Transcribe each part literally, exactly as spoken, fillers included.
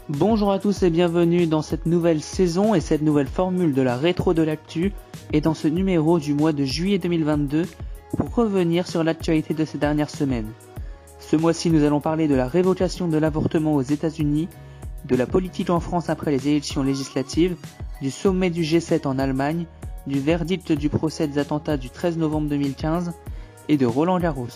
Bonjour à tous et bienvenue dans cette nouvelle saison et cette nouvelle formule de la rétro de l'actu et dans ce numéro du mois de juillet deux mille vingt-deux pour revenir sur l'actualité de ces dernières semaines. Ce mois-ci nous allons parler de la révocation de l'avortement aux États-Unis, de la politique en France après les élections législatives, du sommet du G sept en Allemagne, du verdict du procès des attentats du treize novembre deux mille quinze et de Roland Garros.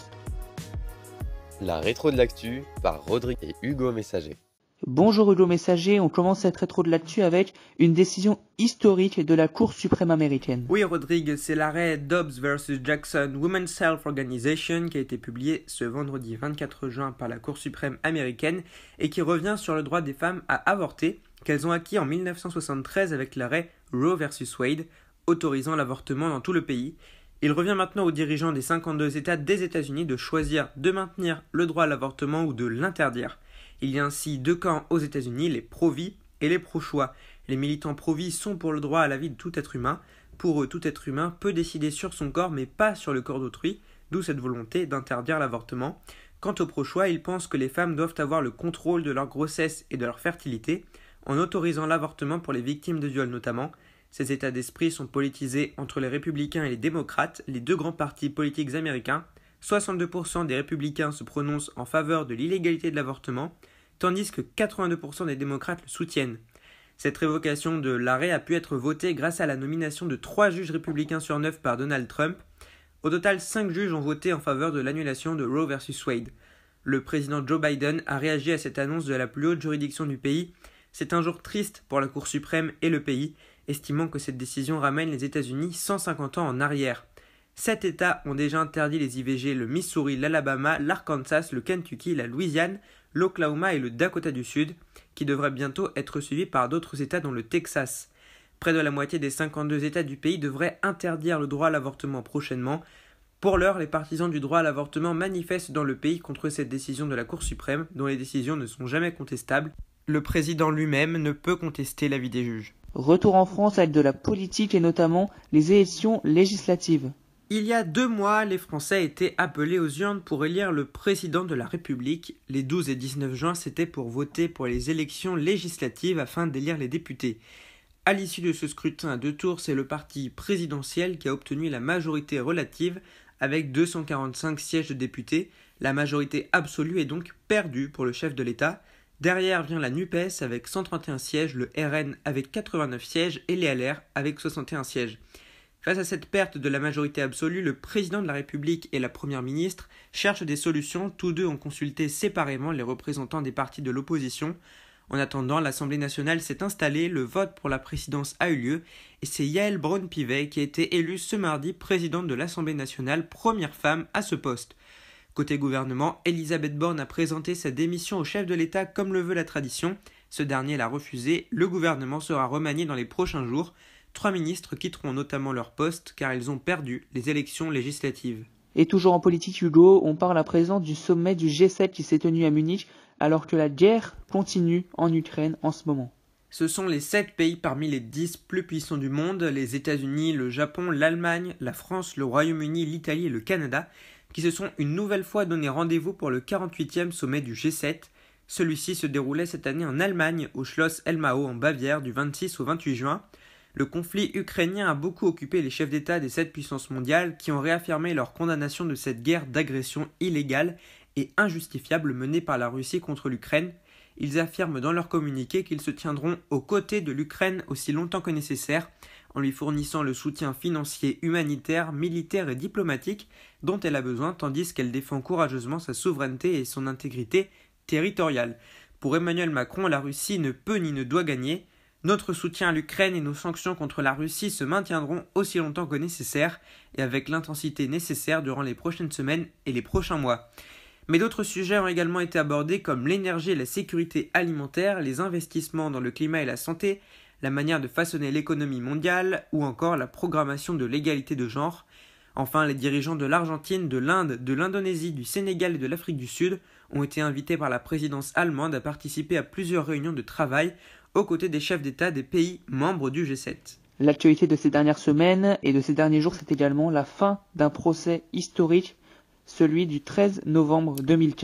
La rétro de l'actu par Rodrigue et Hugo Messager. Bonjour Hugo Messager, on commence cette rétro de l'actu avec une décision historique de la Cour suprême américaine. Oui Rodrigue, c'est l'arrêt Dobbs versus Jackson Women's Health Organization qui a été publié ce vendredi vingt-quatre juin par la Cour suprême américaine et qui revient sur le droit des femmes à avorter qu'elles ont acquis en dix-neuf cent soixante-treize avec l'arrêt Roe versus Wade autorisant l'avortement dans tout le pays. Il revient maintenant aux dirigeants des cinquante-deux États des États-Unis de choisir de maintenir le droit à l'avortement ou de l'interdire. Il y a ainsi deux camps aux États-Unis, les pro-vie et les pro-choix. Les militants pro-vie sont pour le droit à la vie de tout être humain. Pour eux, tout être humain peut décider sur son corps, mais pas sur le corps d'autrui, d'où cette volonté d'interdire l'avortement. Quant aux pro-choix, ils pensent que les femmes doivent avoir le contrôle de leur grossesse et de leur fertilité, en autorisant l'avortement pour les victimes de viol notamment. Ces états d'esprit sont politisés entre les républicains et les démocrates, les deux grands partis politiques américains. soixante-deux pour cent des républicains se prononcent en faveur de l'illégalité de l'avortement, tandis que quatre-vingt-deux pour cent des démocrates le soutiennent. Cette révocation de l'arrêt a pu être votée grâce à la nomination de trois juges républicains sur neuf par Donald Trump. Au total, cinq juges ont voté en faveur de l'annulation de Roe versus Wade. Le président Joe Biden a réagi à cette annonce de la plus haute juridiction du pays. C'est un jour triste pour la Cour suprême et le pays, estimant que cette décision ramène les États-Unis cent cinquante ans en arrière. Sept États ont déjà interdit les I V G, le Missouri, l'Alabama, l'Arkansas, le Kentucky, la Louisiane, l'Oklahoma et le Dakota du Sud, qui devraient bientôt être suivis par d'autres États dont le Texas. Près de la moitié des cinquante-deux États du pays devraient interdire le droit à l'avortement prochainement. Pour l'heure, les partisans du droit à l'avortement manifestent dans le pays contre cette décision de la Cour suprême, dont les décisions ne sont jamais contestables. Le président lui-même ne peut contester l'avis des juges. Retour en France avec de la politique et notamment les élections législatives. Il y a deux mois, les Français étaient appelés aux urnes pour élire le président de la République. Les douze et dix-neuf juin, c'était pour voter pour les élections législatives afin d'élire les députés. À l'issue de ce scrutin à deux tours, c'est le parti présidentiel qui a obtenu la majorité relative avec deux cent quarante-cinq sièges de députés. La majorité absolue est donc perdue pour le chef de l'État. Derrière vient la NUPES avec cent trente et un sièges, le R N avec quatre-vingt-neuf sièges et les L R avec soixante et un sièges. Face à cette perte de la majorité absolue, le président de la République et la première ministre cherchent des solutions. Tous deux ont consulté séparément les représentants des partis de l'opposition. En attendant, l'Assemblée nationale s'est installée, le vote pour la présidence a eu lieu et c'est Yaël Braun-Pivet qui a été élue ce mardi présidente de l'Assemblée nationale, première femme à ce poste. Côté gouvernement, Elisabeth Borne a présenté sa démission au chef de l'État comme le veut la tradition. Ce dernier l'a refusé. Le gouvernement sera remanié dans les prochains jours. Trois ministres quitteront notamment leur poste car ils ont perdu les élections législatives. Et toujours en politique Hugo, on parle à présent du sommet du G sept qui s'est tenu à Munich alors que la guerre continue en Ukraine en ce moment. Ce sont les sept pays parmi les dix plus puissants du monde, les États-Unis, le Japon, l'Allemagne, la France, le Royaume-Uni, l'Italie et le Canada, qui se sont une nouvelle fois donné rendez-vous pour le quarante-huitième sommet du G sept. Celui-ci se déroulait cette année en Allemagne, au Schloss Elmau en Bavière du vingt-six au vingt-huit juin. Le conflit ukrainien a beaucoup occupé les chefs d'État des sept puissances mondiales qui ont réaffirmé leur condamnation de cette guerre d'agression illégale et injustifiable menée par la Russie contre l'Ukraine. Ils affirment dans leur communiqué qu'ils se tiendront aux côtés de l'Ukraine aussi longtemps que nécessaire, en lui fournissant le soutien financier, humanitaire, militaire et diplomatique dont elle a besoin, tandis qu'elle défend courageusement sa souveraineté et son intégrité territoriale. Pour Emmanuel Macron, la Russie ne peut ni ne doit gagner. Notre soutien à l'Ukraine et nos sanctions contre la Russie se maintiendront aussi longtemps que nécessaire et avec l'intensité nécessaire durant les prochaines semaines et les prochains mois. Mais d'autres sujets ont également été abordés comme l'énergie et la sécurité alimentaire, les investissements dans le climat et la santé, la manière de façonner l'économie mondiale ou encore la programmation de l'égalité de genre. Enfin, les dirigeants de l'Argentine, de l'Inde, de l'Indonésie, du Sénégal et de l'Afrique du Sud ont été invités par la présidence allemande à participer à plusieurs réunions de travail aux côtés des chefs d'État des pays membres du G sept. L'actualité de ces dernières semaines et de ces derniers jours, c'est également la fin d'un procès historique, celui du treize novembre deux mille quinze.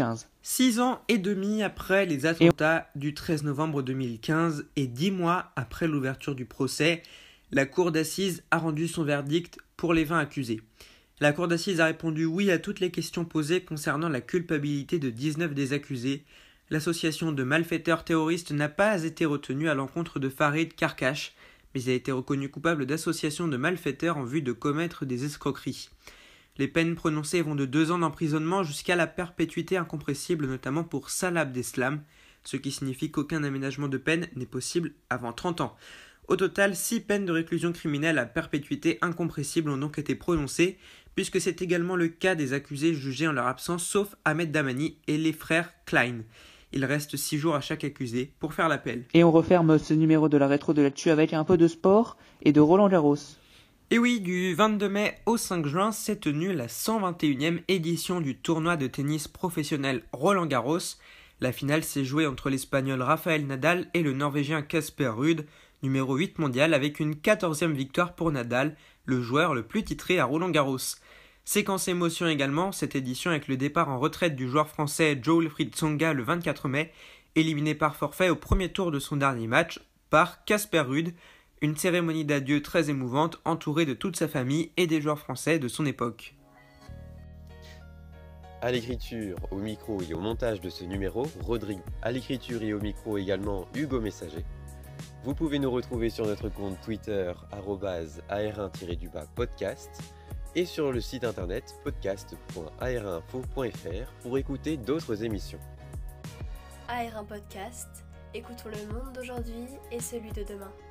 Six ans et demi après les attentats du treize novembre deux mille quinze et dix mois après l'ouverture du procès, la cour d'assises a rendu son verdict pour les vingt accusés. La cour d'assises a répondu oui à toutes les questions posées concernant la culpabilité de dix-neuf des accusés. L'association de malfaiteurs terroristes n'a pas été retenue à l'encontre de Farid Karkash, mais il a été reconnu coupable d'association de malfaiteurs en vue de commettre des escroqueries. Les peines prononcées vont de deux ans d'emprisonnement jusqu'à la perpétuité incompressible, notamment pour Salah Abdeslam, ce qui signifie qu'aucun aménagement de peine n'est possible avant trente ans. Au total, six peines de réclusion criminelle à perpétuité incompressible ont donc été prononcées, puisque c'est également le cas des accusés jugés en leur absence, sauf Ahmed Damani et les frères Klein. Il reste six jours à chaque accusé pour faire l'appel. Et on referme ce numéro de la rétro de l'actu avec un peu de sport et de Roland Garros. Et oui, du vingt-deux mai au cinq juin s'est tenue la cent vingt et unième édition du tournoi de tennis professionnel Roland Garros. La finale s'est jouée entre l'Espagnol Rafael Nadal et le Norvégien Casper Ruud, numéro huit mondial, avec une quatorzième victoire pour Nadal, le joueur le plus titré à Roland Garros. Séquence émotion également, cette édition avec le départ en retraite du joueur français Jo-Wilfried Tsonga le vingt-quatre mai, éliminé par forfait au premier tour de son dernier match par Casper Ruud. Une cérémonie d'adieu très émouvante entourée de toute sa famille et des joueurs français de son époque. À l'écriture, au micro et au montage de ce numéro, Rodrigue. À l'écriture et au micro également, Hugo Messager. Vous pouvez nous retrouver sur notre compte Twitter arobase A R un tiret du bas podcast et sur le site internet podcast point a r un info point f r pour écouter d'autres émissions. A R un Podcast, écoutons le monde d'aujourd'hui et celui de demain.